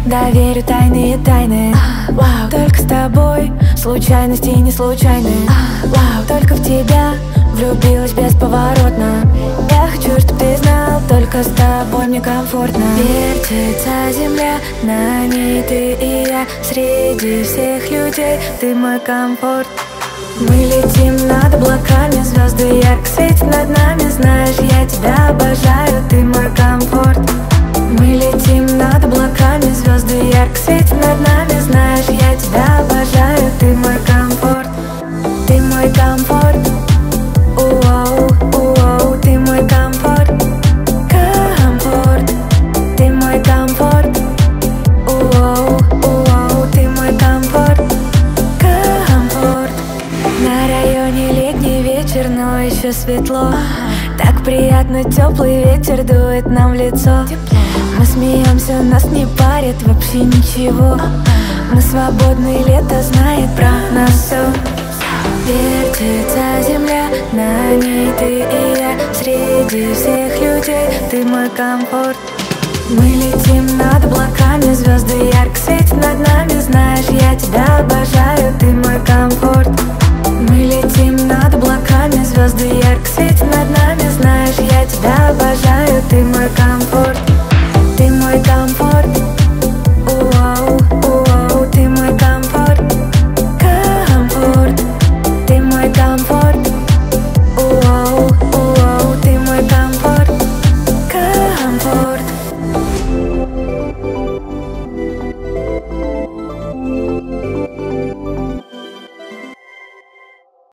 доверю тайные тайны. Вау, только с тобой случайности не случайны. Вау, только в тебя влюбилась бесповоротно. Я хочу, чтоб ты знал, только с тобой мне комфортно. Вертится земля, на ней ты и я. Среди всех людей ты мой комфорт. Мы летим над облаками, звезды ярко светят над нами. Знаешь, я тебя обожаю, ты мой комфорт. Мы летим над облаками, звезды ярко светят над нами. Знаешь, я тебя обожаю, ты мой комфорт. Ты мой комфорт. Уоу, ты мой комфорт. Комфорт. Ты мой комфорт. Уоу, ты мой комфорт. Комфорт. На районе летний вечер, но еще светло. Так приятно, теплый ветер дует нам в лицо. Мы смеемся, нас не парит вообще ничего. Мы свободны, лето знает про нас все. Вертится земля, на ней ты и я. Среди всех людей ты мой комфорт. Мы летим над облаками, звезды ярко светят над нами. Знаешь, я тебя обожаю, ты мой комфорт.